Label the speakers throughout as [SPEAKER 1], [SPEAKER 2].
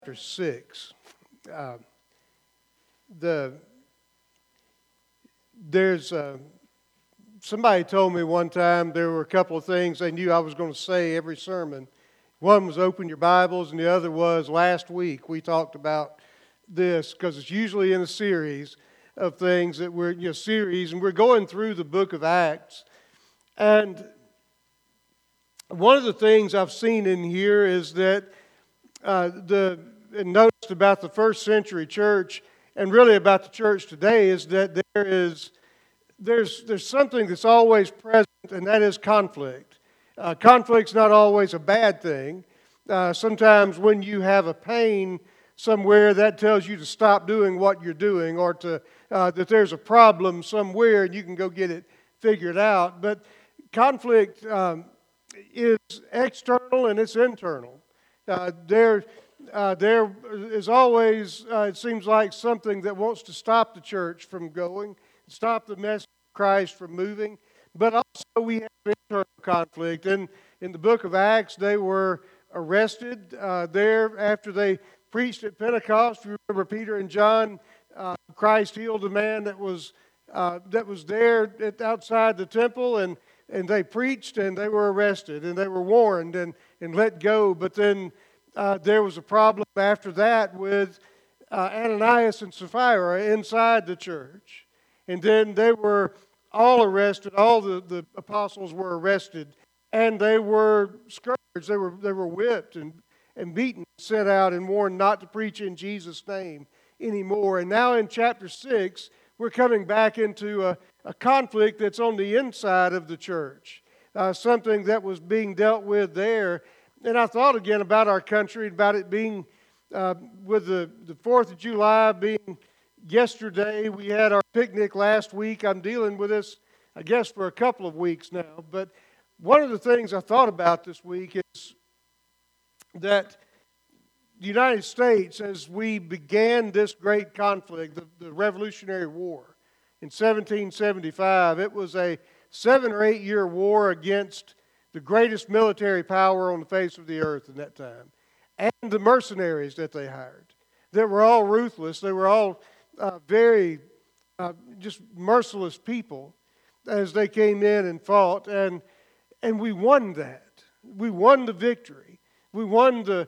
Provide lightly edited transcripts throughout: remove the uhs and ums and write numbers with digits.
[SPEAKER 1] Chapter 6. Uh, there's somebody told me one time there were a couple of things they knew I was going to say every sermon. One was open your Bibles, and the other was last week we talked about this because it's usually in a series of things that we're series, and we're going through the book of Acts. And one of the things I've seen in here is that and noticed about the first century church and really about the church today is that there's something that's always present, and that is conflict. Conflict's not always a bad thing. Sometimes when you have a pain somewhere, that tells you to stop doing what you're doing, or that there's a problem somewhere and you can go get it figured out. But conflict is external and it's internal. There is always, it seems like, something that wants to stop the church from going, stop the message of Christ from moving. But also we have internal conflict. And in the book of Acts, they were arrested there after they preached at Pentecost. You remember Peter and John, Christ healed a man that was there outside the temple, and they preached, and they were arrested, and they were warned and let go. But then there was a problem after that with Ananias and Sapphira inside the church. And then they were all arrested. All the apostles were arrested. And they were scourged. They were whipped and beaten, sent out and warned not to preach in Jesus' name anymore. And now in chapter 6, we're coming back into a conflict that's on the inside of the church. Something that was being dealt with there. And I thought again about our country, about it being, with the 4th of July being yesterday. We had our picnic last week. I'm dealing with this, I guess, for a couple of weeks now. But one of the things I thought about this week is that the United States, as we began this great conflict, the Revolutionary War in 1775, it was a 7 or 8 year war against the greatest military power on the face of the earth in that time, and the mercenaries that they hired. They were all ruthless. They were all very just merciless people as they came in and fought, and we won that. We won the victory. We won the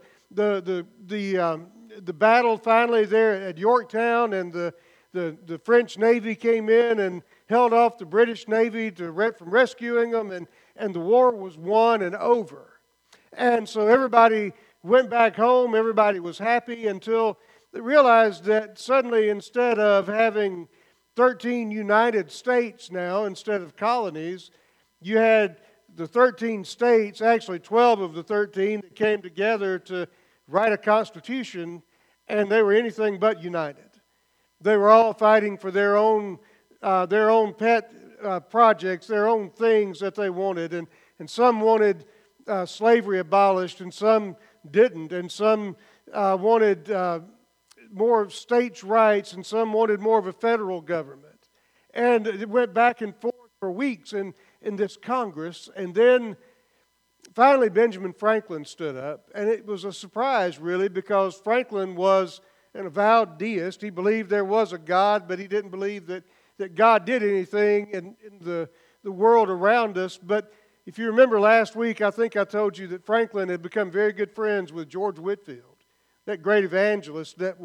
[SPEAKER 1] battle finally there at Yorktown, and the French Navy came in and held off the British Navy from rescuing them, and the war was won and over. And so everybody went back home. Everybody was happy until they realized that suddenly, instead of having 13 United States now, instead of colonies, you had the 13 states, actually 12 of the 13, that came together to write a constitution, and they were anything but united. They were all fighting for their own pet projects, their own things that they wanted, and some wanted slavery abolished, and some didn't, and some wanted more states' rights, and some wanted more of a federal government. And it went back and forth for weeks in this Congress, and then finally Benjamin Franklin stood up, and it was a surprise, really, because Franklin was an avowed deist. He believed there was a God, but he didn't believe that God did anything in the world around us. But if you remember last week, I think I told you that Franklin had become very good friends with George Whitefield, that great evangelist that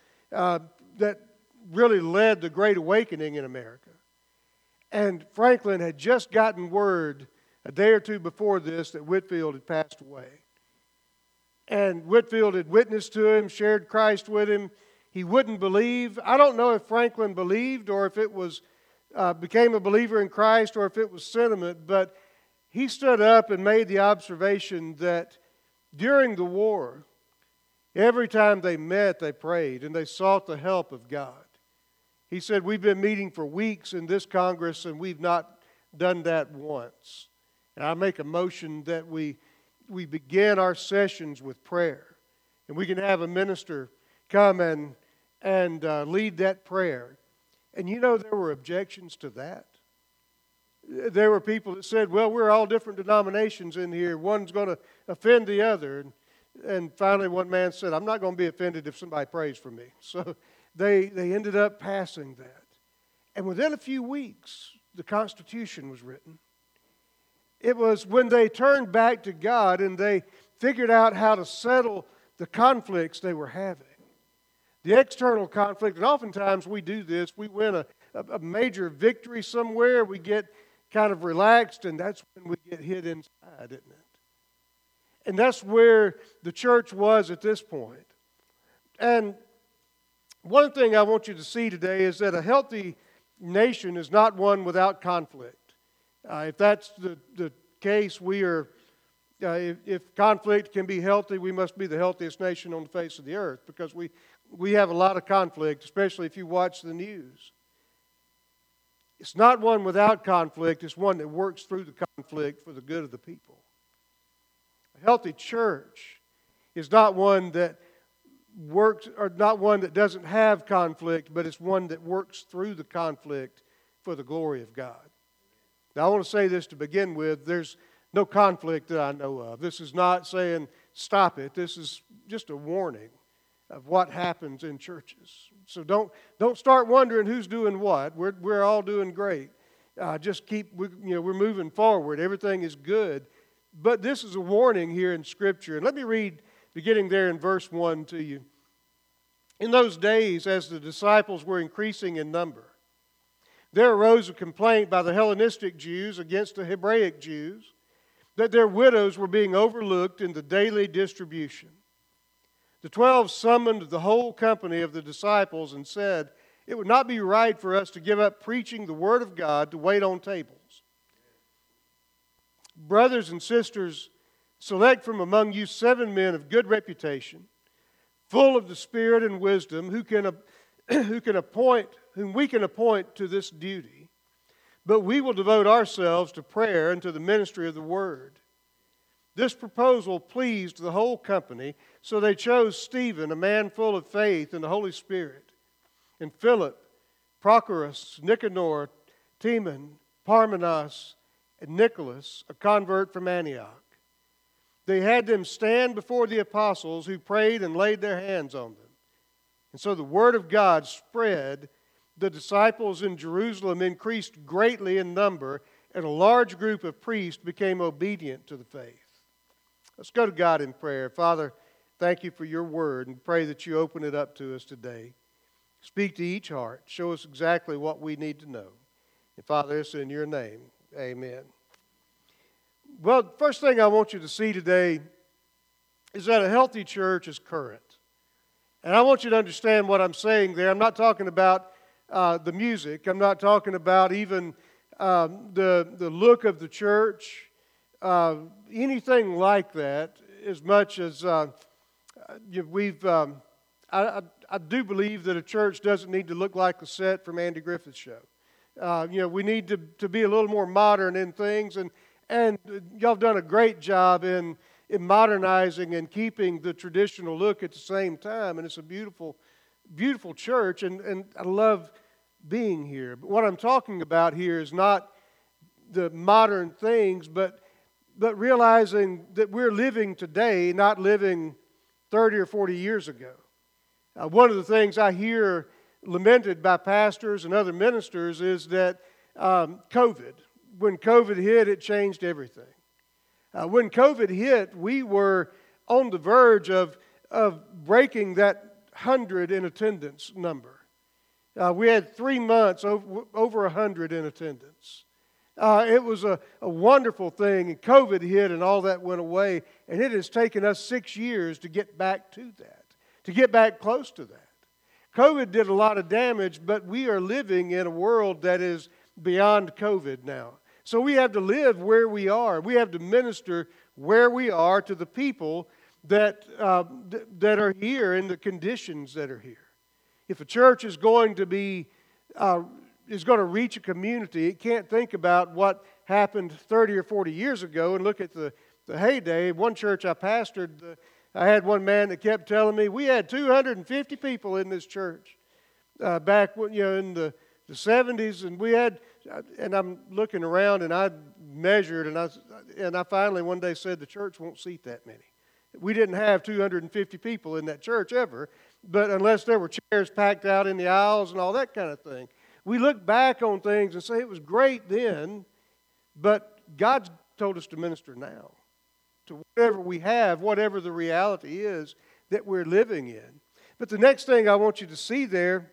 [SPEAKER 1] really led the Great Awakening in America. And Franklin had just gotten word a day or two before this that Whitefield had passed away. And Whitefield had witnessed to him, shared Christ with him. He wouldn't believe. I don't know if Franklin believed or if it was became a believer in Christ or if it was sentiment, but he stood up and made the observation that during the war, every time they met, they prayed and they sought the help of God. He said, we've been meeting for weeks in this Congress and we've not done that once. And I make a motion that we begin our sessions with prayer. And we can have a minister come and lead that prayer. And you know, there were objections to that. There were people that said, well, we're all different denominations in here. One's going to offend the other. And And finally, one man said, I'm not going to be offended if somebody prays for me. So they ended up passing that. And within a few weeks, the Constitution was written. It was when they turned back to God and they figured out how to settle the conflicts they were having. The external conflict, and oftentimes we do this, we win a major victory somewhere, we get kind of relaxed, and that's when we get hit inside, isn't it? And that's where the church was at this point. And one thing I want you to see today is that a healthy nation is not one without conflict. If that's the case, if conflict can be healthy, we must be the healthiest nation on the face of the earth, because we have a lot of conflict, especially if you watch the news. It's not one without conflict, it's one that works through the conflict for the good of the people. A healthy church is not one that works, or not one that doesn't have conflict, but it's one that works through the conflict for the glory of God. Now, I want to say this to begin with. There's no conflict that I know of. This is not saying stop it. This is just a warning of what happens in churches. So don't start wondering who's doing what. We're all doing great. Just we're moving forward. Everything is good. But this is a warning here in Scripture. And let me read, beginning there in verse 1 to you. In those days, as the disciples were increasing in number, there arose a complaint by the Hellenistic Jews against the Hebraic Jews that their widows were being overlooked in the daily distribution. The 12 summoned the whole company of the disciples and said, "It would not be right for us to give up preaching the Word of God to wait on tables. Brothers and sisters, select from among you 7 men of good reputation, full of the Spirit and wisdom, whom we can appoint to this duty. But we will devote ourselves to prayer and to the ministry of the Word." This proposal pleased the whole company, so they chose Stephen, a man full of faith and the Holy Spirit, and Philip, Prochorus, Nicanor, Timon, Parmenas, and Nicholas, a convert from Antioch. They had them stand before the apostles, who prayed and laid their hands on them. And so the word of God spread. The disciples in Jerusalem increased greatly in number, and a large group of priests became obedient to the faith. Let's go to God in prayer. Father, thank you for your word, and pray that you open it up to us today. Speak to each heart. Show us exactly what we need to know. And Father, it's in your name. Amen. Well, the first thing I want you to see today is that a healthy church is current. And I want you to understand what I'm saying there. I'm not talking about the music. I'm not talking about even the look of the church, anything like that, as much as I do believe that a church doesn't need to look like the set from Andy Griffith's show. We need to be a little more modern in things, and y'all have done a great job in modernizing and keeping the traditional look at the same time, and it's a beautiful, beautiful church, and I love being here. But what I'm talking about here is not the modern things, but realizing that we're living today, not living 30 or 40 years ago. One of the things I hear lamented by pastors and other ministers is that COVID. When COVID hit, it changed everything. When COVID hit, we were on the verge of breaking that 100 in attendance number. We had 3 months over 100 in attendance. It was a wonderful thing, and COVID hit and all that went away, and it has taken us 6 years to get back to that, to get back close to that. COVID did a lot of damage, but we are living in a world that is beyond COVID now. So we have to live where we are. We have to minister where we are to the people that are here in the conditions that are here. If a church is going to reach a community, it can't think about what happened 30 or 40 years ago and look at the heyday. One church I pastored, I had one man that kept telling me, we had 250 people in this church back when, in the 70s, and I'm looking around, and I measured, and I finally one day said the church won't seat that many. We didn't have 250 people in that church ever, but unless there were chairs packed out in the aisles and all that kind of thing. We look back on things and say it was great then, but God's told us to minister now to whatever we have, whatever the reality is that we're living in. But the next thing I want you to see there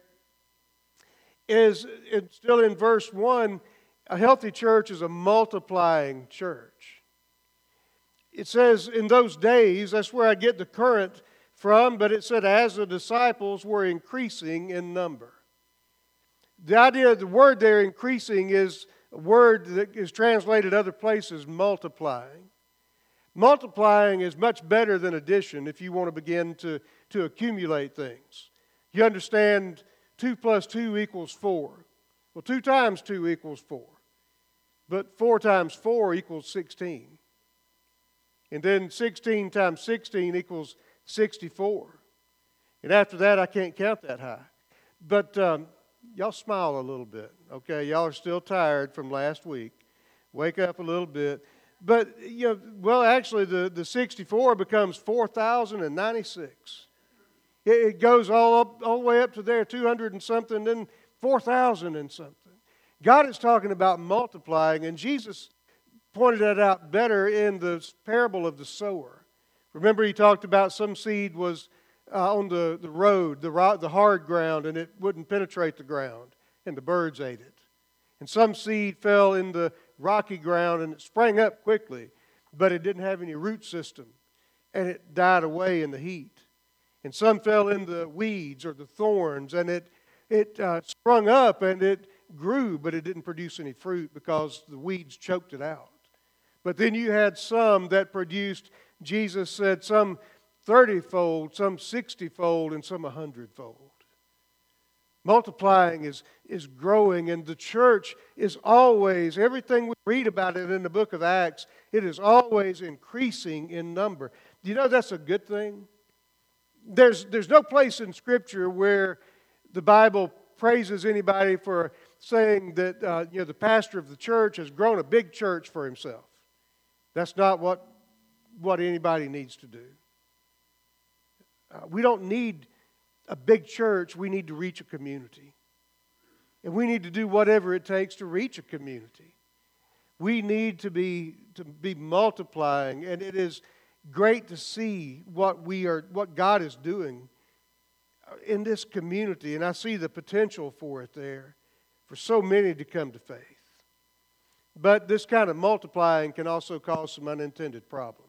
[SPEAKER 1] is, it's still in verse 1, a healthy church is a multiplying church. It says in those days, that's where I get the current from, but it said as the disciples were increasing in number. The idea, the word there, increasing, is a word that is translated other places, multiplying. Multiplying is much better than addition if you want to begin to accumulate things. You understand 2 plus 2 equals 4. Well, 2 times 2 equals 4. But 4 times 4 equals 16. And then 16 times 16 equals 64. And after that, I can't count that high. But y'all smile a little bit, okay? Y'all are still tired from last week. Wake up a little bit. But, actually, the 64 becomes 4,096. It goes all the way up to there, 200 and something, then 4,000 and something. God is talking about multiplying, and Jesus pointed that out better in the parable of the sower. Remember, he talked about some seed was on the road, the hard ground, and it wouldn't penetrate the ground, and the birds ate it. And some seed fell in the rocky ground, and it sprang up quickly, but it didn't have any root system, and it died away in the heat. And some fell in the weeds or the thorns, and it sprung up, and it grew, but it didn't produce any fruit because the weeds choked it out. But then you had some that produced, Jesus said, some 30-fold, some 60-fold, and some 100-fold. Multiplying is growing, and the church is always, everything we read about it in the book of Acts, it is always increasing in number. Do you know that's a good thing? There's no place in Scripture where the Bible praises anybody for saying that the pastor of the church has grown a big church for himself. That's not what anybody needs to do. We don't need a big church. We need to reach a community. And we need to do whatever it takes to reach a community. We need to be multiplying, and it is great to see what God is doing in this community, and I see the potential for it there, for so many to come to faith. But this kind of multiplying can also cause some unintended problems.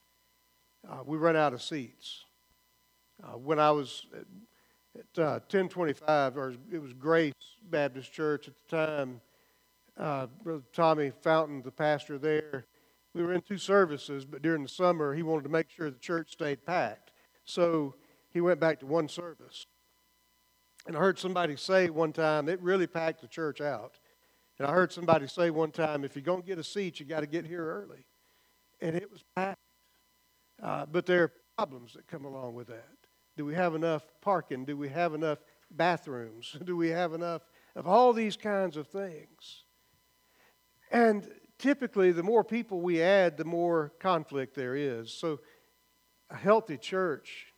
[SPEAKER 1] We run out of seats. When I was at 1025, or it was Grace Baptist Church at the time, Brother Tommy Fountain, the pastor there, we were in 2 services, but during the summer he wanted to make sure the church stayed packed. So he went back to 1 service. And I heard somebody say one time, it really packed the church out. And I heard somebody say one time, if you're going to get a seat, you got to get here early. And it was packed. But there are problems that come along with that. Do we have enough parking? Do we have enough bathrooms? Do we have enough of all these kinds of things? And typically, the more people we add, the more conflict there is. So a healthy church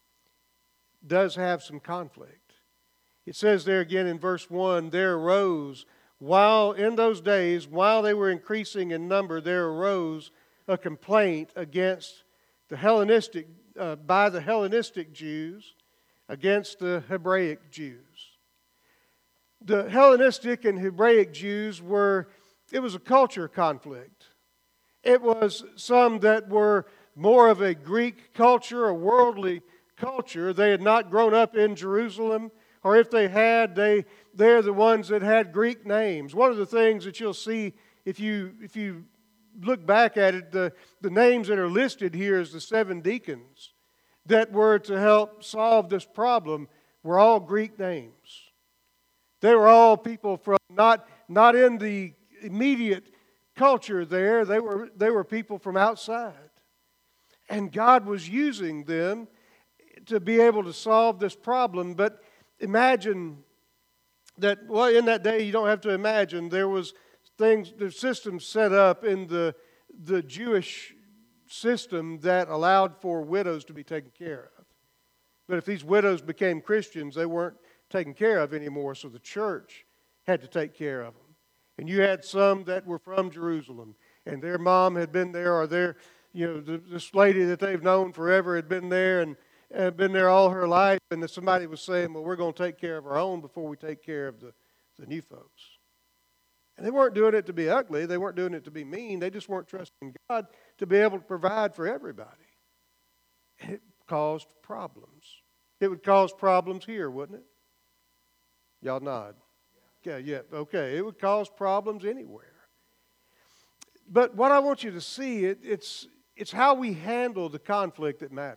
[SPEAKER 1] does have some conflict. It says there again in verse 1, there arose, in those days, while they were increasing in number, there arose a complaint against the Hellenistic, by the Hellenistic Jews against the Hebraic Jews. The Hellenistic and Hebraic Jews it was a culture conflict. It was some that were more of a Greek culture, a worldly culture. They had not grown up in Jerusalem, or if they had, they're the ones that had Greek names. One of the things that you'll see if you look back at it, the names that are listed here as the 7 deacons that were to help solve this problem were all Greek names. They were all people from not in the immediate culture there. They were people from outside. And God was using them to be able to solve this problem. But imagine that, in that day, you don't have to imagine, there's systems set up in the Jewish system that allowed for widows to be taken care of. But if these widows became Christians, they weren't taken care of anymore, so the church had to take care of them. And you had some that were from Jerusalem, and their mom had been there, or this lady that they've known forever had been there and been there all her life, and somebody was saying, well, we're going to take care of our own before we take care of the new folks. And they weren't doing it to be ugly. They weren't doing it to be mean. They just weren't trusting God to be able to provide for everybody. And it caused problems. It would cause problems here, wouldn't it? Y'all nod. Yeah, okay. It would cause problems anywhere. But what I want you to see, it's how we handle the conflict that matters.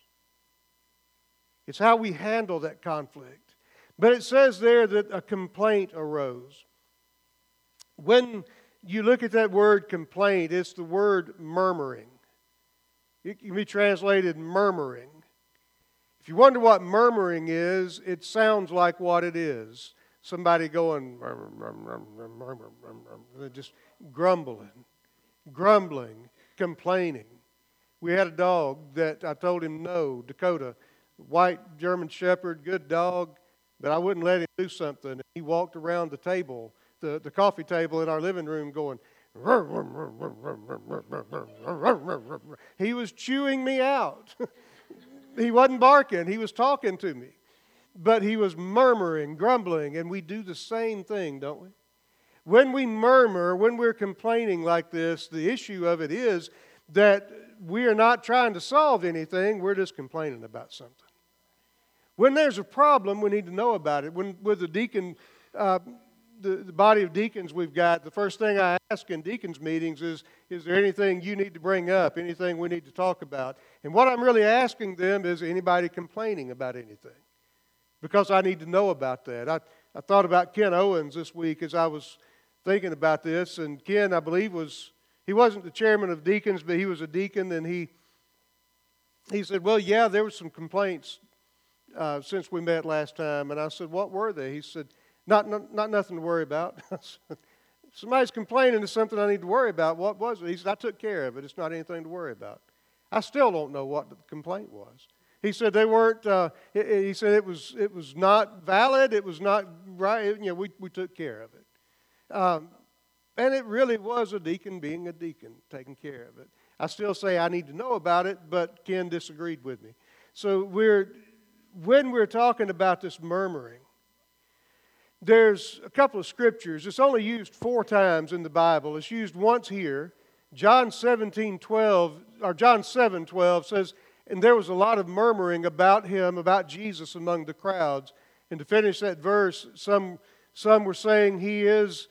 [SPEAKER 1] It's how we handle that conflict. But it says there that a complaint arose. When you look at that word complaint, it's the word murmuring. It can be translated murmuring. If you wonder what murmuring is, it sounds like what it is. Somebody going, just grumbling, complaining. We had a dog that I told him no, Dakota, white German Shepherd, good dog, but I wouldn't let him do something. He walked around the table, the coffee table in our living room going, he was chewing me out. He wasn't barking, he was talking to me. But he was murmuring, grumbling, and we do the same thing, don't we? When we murmur, when we're complaining like this, the issue of it is that we are not trying to solve anything, we're just complaining about something. When there's a problem, we need to know about it. With the deacon, the body of deacons we've got, the first thing I ask in deacons meetings is there anything you need to bring up, anything we need to talk about? And what I'm really asking them is anybody complaining about anything? Because I need to know about that. I thought about Ken Owens this week as I was thinking about this, and Ken, I believe, he wasn't the chairman of deacons, but he was a deacon, and he said, well, yeah, there were some complaints since we met last time. And I said, what were they? He said, not nothing to worry about. Somebody's complaining of something I need to worry about. What was it? He said, I took care of it. It's not anything to worry about. I still don't know what the complaint was. He said they weren't. He said it was not valid. It was not right. We took care of it, and it really was a deacon being a deacon, taking care of it. I still say I need to know about it, but Ken disagreed with me. So when we're talking about this murmuring, there's a couple of scriptures. It's only used 4 times in the Bible. It's used once here. John 7:12 says, and there was a lot of murmuring about him, about Jesus among the crowds. And to finish that verse, some were saying he's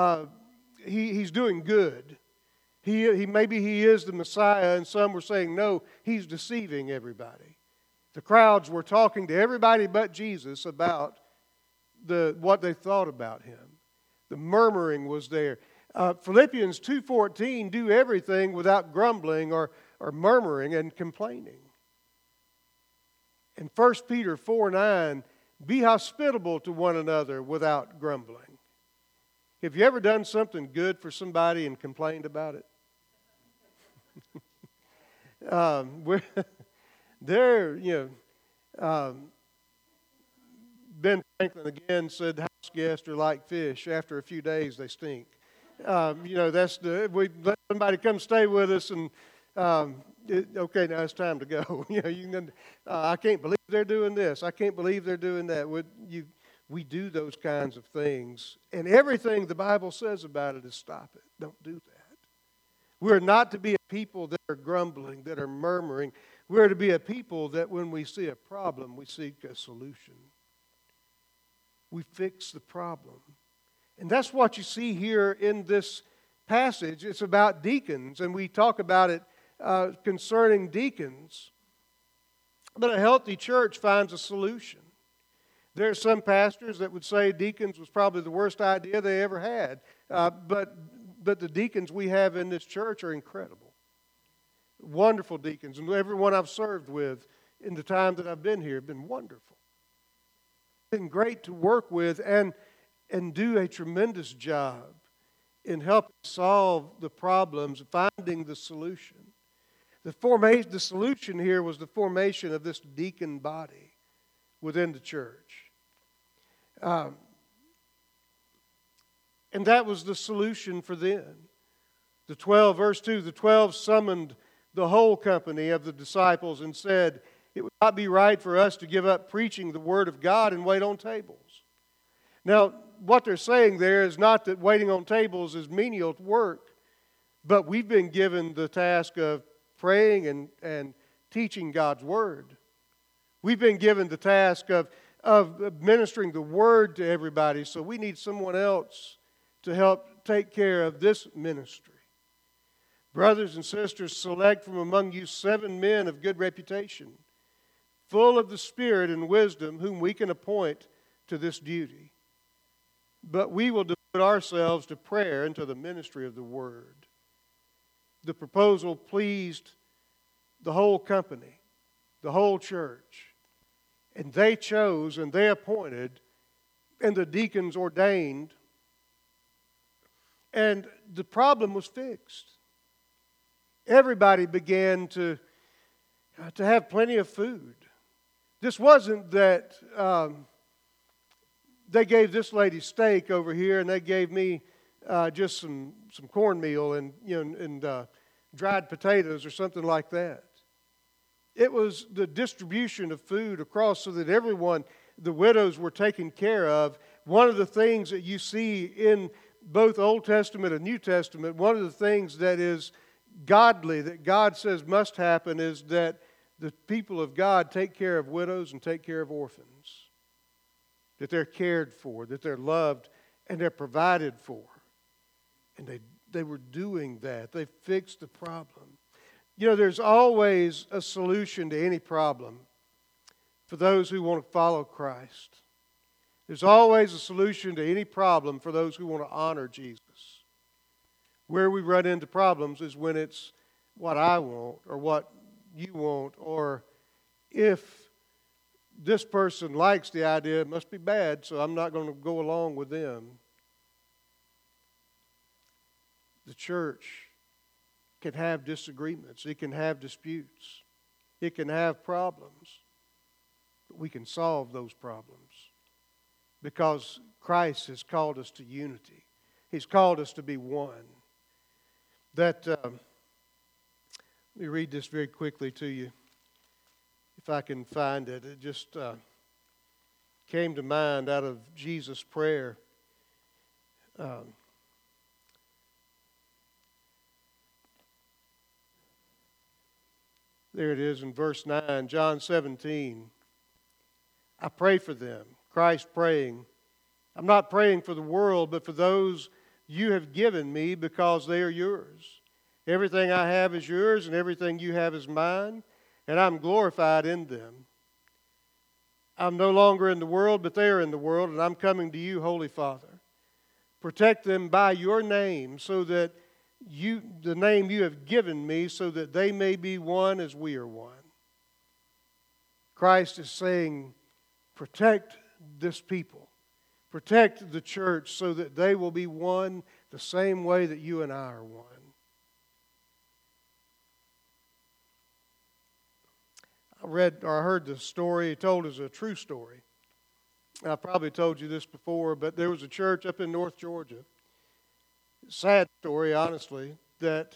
[SPEAKER 1] doing good. Maybe he is the Messiah, and some were saying no, he's deceiving everybody. The crowds were talking to everybody but Jesus about what they thought about him. The murmuring was there. Philippians 2:14, do everything without grumbling or murmuring and complaining. And 1 Peter 4:9, be hospitable to one another without grumbling. Have you ever done something good for somebody and complained about it? Ben Franklin again said house guests are like fish. After a few days, they stink. We let somebody come stay with us, and okay, now it's time to go. I can't believe they're doing this. I can't believe they're doing that. We do those kinds of things, and everything the Bible says about it is stop it. Don't do that. We're not to be a people that are grumbling, that are murmuring. We're to be a people that when we see a problem, we seek a solution. We fix the problem. And that's what you see here in this passage. It's about deacons, and we talk about it concerning deacons. But a healthy church finds a solution. There are some pastors that would say deacons was probably the worst idea they ever had. But the deacons we have in this church are incredible. Wonderful deacons. And everyone I've served with in the time that I've been here have been wonderful. Been great to work with and do a tremendous job in helping solve the problems, finding the solution. The solution here was the formation of this deacon body within the church. And that was the solution for them. The 12, verse 2, the 12 summoned the whole company of the disciples and said, "It would not be right for us to give up preaching the word of God and wait on tables." Now, what they're saying there is not that waiting on tables is menial work, but we've been given the task of praying and teaching God's word. We've been given the task of ministering the word to everybody, so we need someone else to help take care of this ministry. Brothers and sisters, select from among you 7 men of good reputation, full of the Spirit and wisdom, whom we can appoint to this duty. But we will devote ourselves to prayer and to the ministry of the word. The proposal pleased the whole company, the whole church. And they chose and they appointed, and the deacons ordained. And the problem was fixed. Everybody began to have plenty of food. This wasn't that they gave this lady steak over here and they gave me just some cornmeal and dried potatoes or something like that. It was the distribution of food across so that everyone, the widows, were taken care of. One of the things that you see in both Old Testament and New Testament, one of the things that is godly, that God says must happen, is that the people of God take care of widows and take care of orphans. That they're cared for, that they're loved, and they're provided for. And they were doing that. They fixed the problem. You know, there's always a solution to any problem for those who want to follow Christ. There's always a solution to any problem for those who want to honor Jesus. Where we run into problems is when it's what I want or what you want, or if this person likes the idea, it must be bad, so I'm not going to go along with them. The church can have disagreements. It can have disputes. It can have problems. But we can solve those problems because Christ has called us to unity. He's called us to be one. Let me read this very quickly to you, if I can find it. It just came to mind out of Jesus' prayer. There it is in verse 9, John 17. I pray for them. Christ praying. I'm not praying for the world, but for those you have given me, because they are yours. Everything I have is yours, and everything you have is mine, and I'm glorified in them. I'm no longer in the world, but they are in the world, and I'm coming to you, Holy Father. Protect them by your name, so that the name you have given me, so that they may be one as we are one. Christ is saying, protect this people. Protect the church so that they will be one the same way that you and I are one. I heard the story told as a true story. I probably told you this before, but there was a church up in North Georgia. Sad story, honestly, that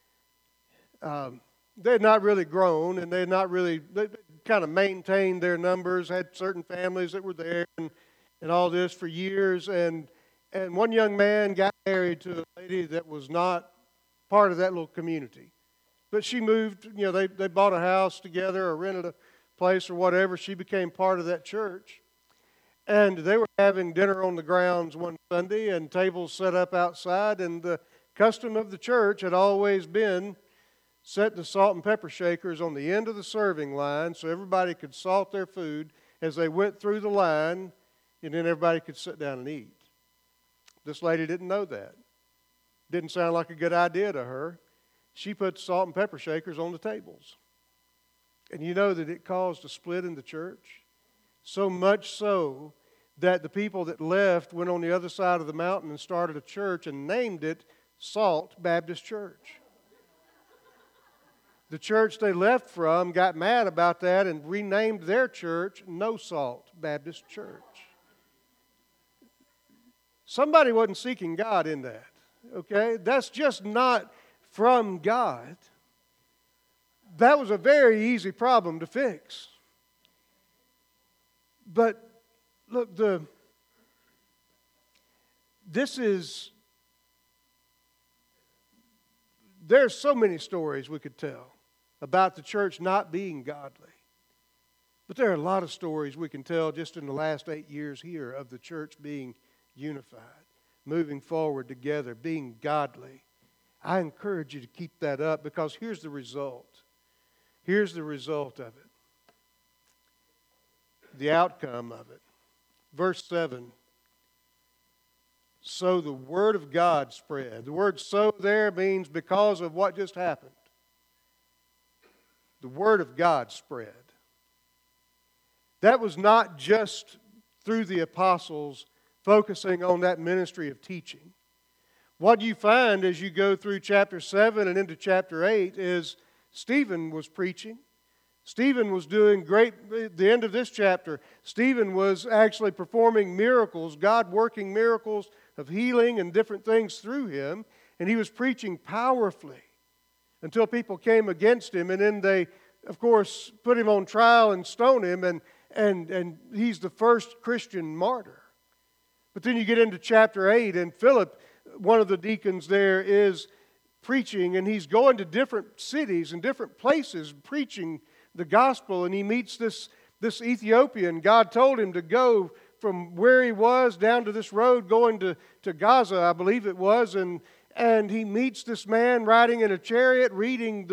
[SPEAKER 1] they had not really grown, and they kind of maintained their numbers, had certain families that were there, and all this for years. And one young man got married to a lady that was not part of that little community. But she moved, they bought a house together or rented a place or whatever. She became part of that church. And they were having dinner on the grounds one Sunday and tables set up outside. And the custom of the church had always been set the salt and pepper shakers on the end of the serving line so everybody could salt their food as they went through the line, and then everybody could sit down and eat. This lady didn't know that. Didn't sound like a good idea to her. She put salt and pepper shakers on the tables. And you know that it caused a split in the church? So much so that the people that left went on the other side of the mountain and started a church and named it Salt Baptist Church. The church they left from got mad about that and renamed their church No Salt Baptist Church. Somebody wasn't seeking God in that, okay? That's just not from God. That was a very easy problem to fix. But look, there's so many stories we could tell about the church not being godly. But there are a lot of stories we can tell just in the last 8 years here of the church being unified, moving forward together, being godly. I encourage you to keep that up because here's the result. Here's the result of it. The outcome of it. Verse 7. So the word of God spread. The word so there means because of what just happened. The word of God spread. That was not just through the apostles focusing on that ministry of teaching. What you find as you go through chapter 7 and into chapter 8 is Stephen was preaching. Stephen was doing great, at the end of this chapter, Stephen was actually performing miracles, God working miracles of healing and different things through him. And he was preaching powerfully until people came against him. And then they, of course, put him on trial and stoned him. And he's the first Christian martyr. But then you get into chapter 8 and Philip, one of the deacons there, is preaching. And he's going to different cities and different places preaching the gospel, and he meets this Ethiopian. God told him to go from where he was down to this road going to Gaza, I believe it was, and he meets this man riding in a chariot reading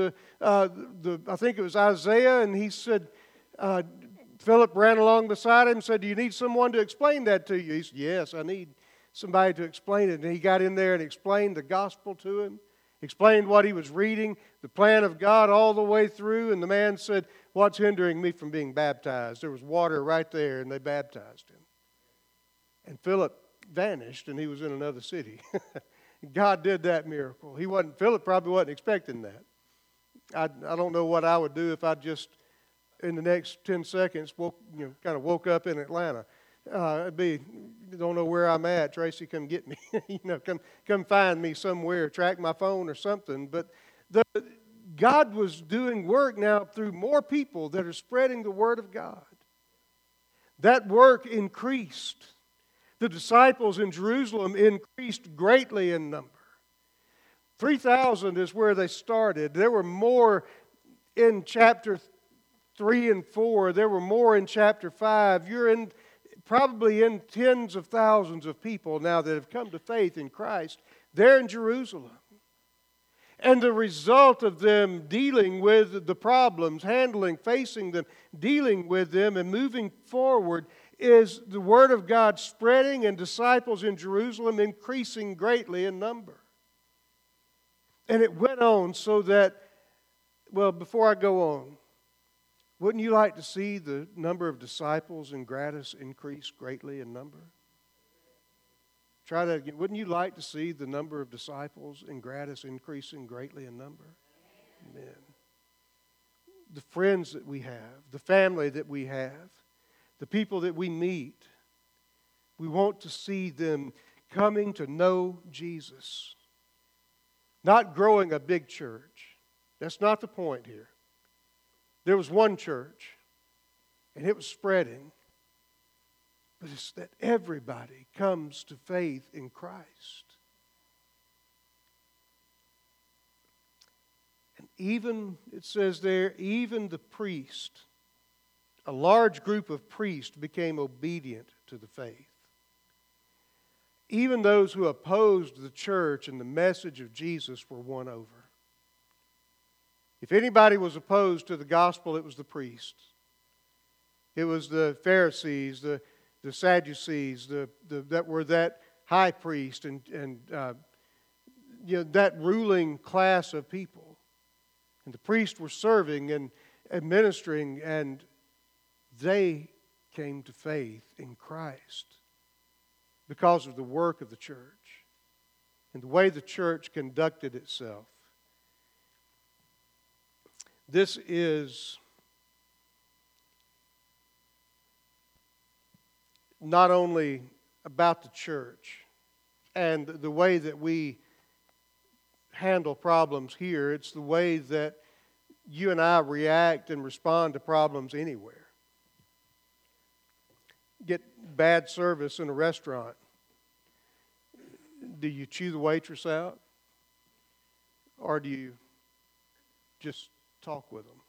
[SPEAKER 1] I think it was Isaiah, and he said, Philip ran along beside him and said, do you need someone to explain that to you? He said, yes, I need somebody to explain it. And he got in there and explained the gospel to him. Explained what he was reading, the plan of God all the way through, and the man said, what's hindering me from being baptized? There was water right there, and they baptized him. And Philip vanished, and he was in another city. God did that miracle. Philip probably wasn't expecting that. I don't know what I would do if I just, in the next 10 seconds, kind of woke up in Atlanta. It'd be, don't know where I'm at. Tracy, come get me. Come find me somewhere. Track my phone or something. But God was doing work now through more people that are spreading the word of God. That work increased. The disciples in Jerusalem increased greatly in number. 3,000 is where they started. There were more in chapter 3 and 4. There were more in chapter 5. You're probably in tens of thousands of people now that have come to faith in Christ. They're in Jerusalem. And the result of them dealing with the problems, facing them, dealing with them, and moving forward is the Word of God spreading and disciples in Jerusalem increasing greatly in number. And it went on so that, before I go on, wouldn't you like to see the number of disciples in Gratis increase greatly in number? Try that again. Wouldn't you like to see the number of disciples in Gratis increasing greatly in number? Amen. The friends that we have, the family that we have, the people that we meet, we want to see them coming to know Jesus. Not growing a big church. That's not the point here. There was one church, and it was spreading. But it's that everybody comes to faith in Christ. And even, it says there, even the priest, a large group of priests became obedient to the faith. Even those who opposed the church and the message of Jesus were won over. If anybody was opposed to the gospel, it was the priests. It was the Pharisees, the Sadducees, that were that high priest and that ruling class of people. And the priests were serving and administering, and they came to faith in Christ because of the work of the church and the way the church conducted itself. This is not only about the church and the way that we handle problems here, it's the way that you and I react and respond to problems anywhere. Get bad service in a restaurant. Do you chew the waitress out? Or do you just talk with them?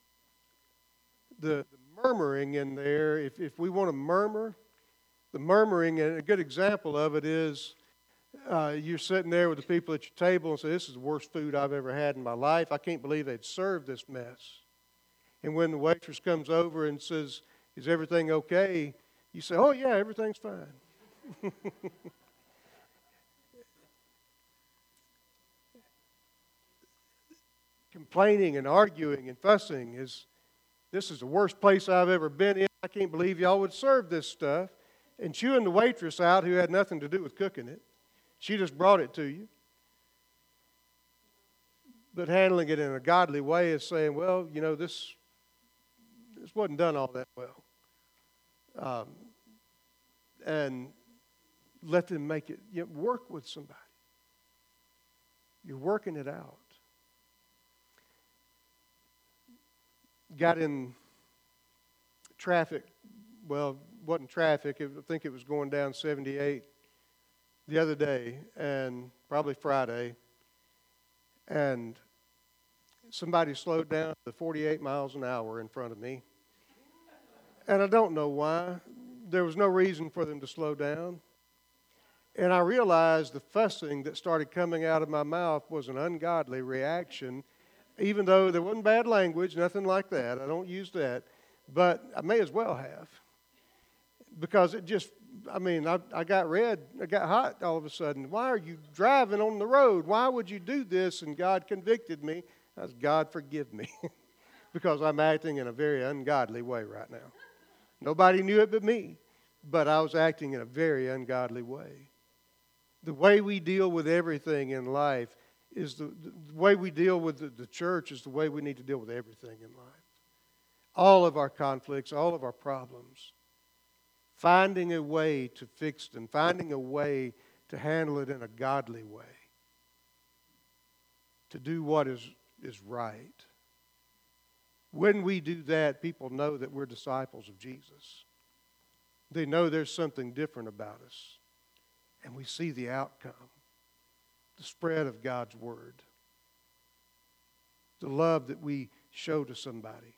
[SPEAKER 1] The murmuring in there, if we want to murmur, the murmuring, and a good example of it is you're sitting there with the people at your table and say, this is the worst food I've ever had in my life. I can't believe they'd served this mess. And when the waitress comes over and says, is everything okay? You say, oh yeah, everything's fine. Complaining and arguing and fussing this is the worst place I've ever been in. I can't believe y'all would serve this stuff. And chewing the waitress out who had nothing to do with cooking it. She just brought it to you. But handling it in a godly way is saying, well, you know, this wasn't done all that well. And let them make it, work with somebody. You're working it out. Got in traffic, well, wasn't traffic, I think it was going down 78 the other day, and probably Friday, and somebody slowed down to 48 miles an hour in front of me. And I don't know why. There was no reason for them to slow down. And I realized the fussing that started coming out of my mouth was an ungodly reaction, even though there wasn't bad language, nothing like that. I don't use that. But I may as well have. Because it just, I got red, I got hot all of a sudden. Why are you driving on the road? Why would you do this? And God convicted me. I was, God, forgive me. Because I'm acting in a very ungodly way right now. Nobody knew it but me. But I was acting in a very ungodly way. The way we deal with everything in life is the way we deal with the church is the way we need to deal with everything in life. All of our conflicts, all of our problems. Finding a way to fix them, finding a way to handle it in a godly way. To do what is right. When we do that, people know that we're disciples of Jesus. They know there's something different about us. And we see the outcome. The spread of God's Word. The love that we show to somebody.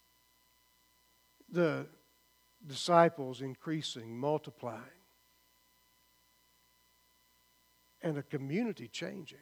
[SPEAKER 1] The disciples increasing, multiplying. And a community changing.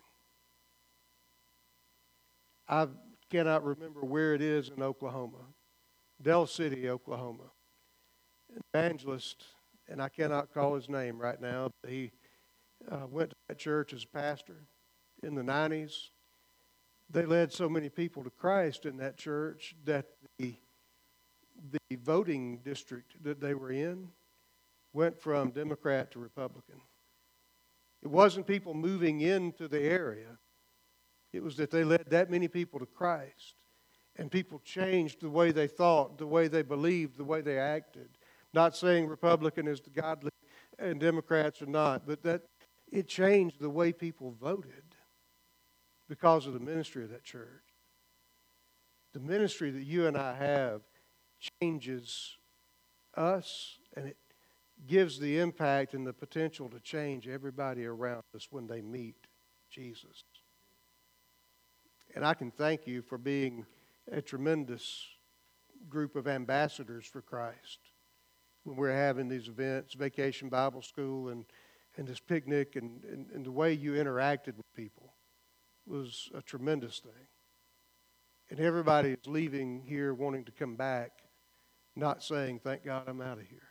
[SPEAKER 1] I cannot remember where it is in Oklahoma. Del City, Oklahoma. An evangelist, and I cannot call his name right now, but he went to that church as a pastor in the 90s. They led so many people to Christ in that church that the voting district that they were in went from Democrat to Republican. It wasn't people moving into the area. It was that they led that many people to Christ. And people changed the way they thought, the way they believed, the way they acted. Not saying Republican is the godly and Democrats are not, but that it changed the way people voted because of the ministry of that church. The ministry that you and I have changes us, and it gives the impact and the potential to change everybody around us when they meet Jesus. And I can thank you for being a tremendous group of ambassadors for Christ. When we're having these events, Vacation Bible School and this picnic and the way you interacted with people was a tremendous thing. And everybody is leaving here wanting to come back, not saying, thank God I'm out of here.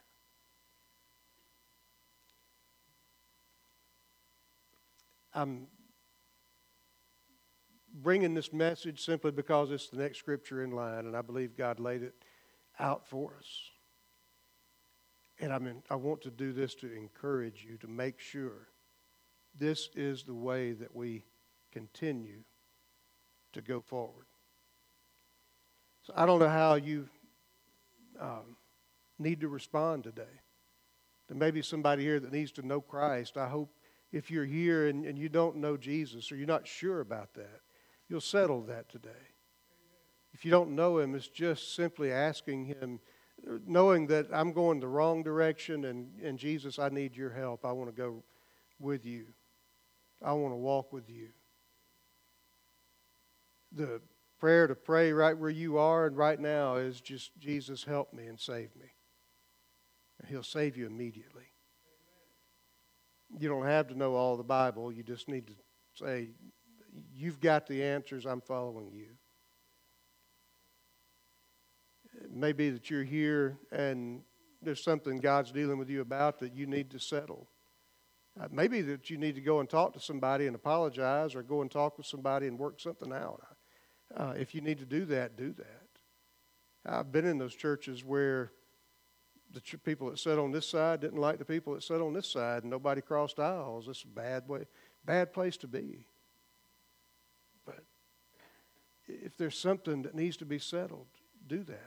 [SPEAKER 1] I'm bringing this message simply because it's the next scripture in line, and I believe God laid it out for us. And I want to do this to encourage you to make sure this is the way that we continue to go forward. So I don't know how you need to respond today. There may be somebody here that needs to know Christ. I hope if you're here and you don't know Jesus or you're not sure about that, you'll settle that today. If you don't know Him, it's just simply asking Him, knowing that I'm going the wrong direction, and Jesus, I need your help. I want to go with you. I want to walk with you. The prayer to pray right where you are and right now is just, Jesus, help me and save me. And He'll save you immediately. You don't have to know all the Bible. You just need to say, you've got the answers. I'm following you. It may be that you're here and there's something God's dealing with you about that you need to settle. Maybe that you need to go and talk to somebody and apologize, or go and talk with somebody and work something out. If you need to do that, do that. I've been in those churches where the people that sat on this side didn't like the people that sat on this side, and nobody crossed aisles. It's a bad place to be. But if there's something that needs to be settled, do that.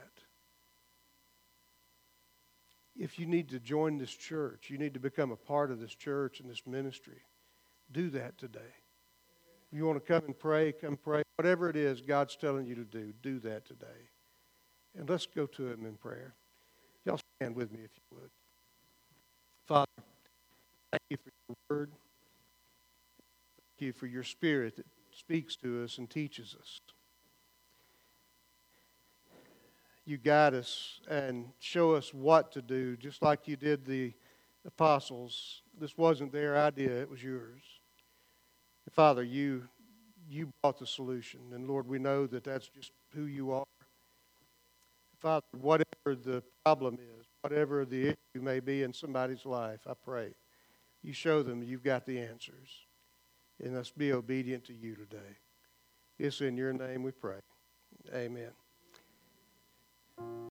[SPEAKER 1] If you need to join this church, you need to become a part of this church and this ministry, do that today. If you want to come and pray, come pray. Whatever it is God's telling you to do that today. And let's go to Him in prayer. Y'all stand with me if you would. Father, thank you for your word. Thank you for your Spirit that speaks to us and teaches us. You guide us and show us what to do, just like you did the apostles. This wasn't their idea, it was yours. Father, you brought the solution. And Lord, we know that that's just who you are. Father, whatever the problem is, whatever the issue may be in somebody's life, I pray you show them you've got the answers. And let's be obedient to you today. It's in your name we pray. Amen.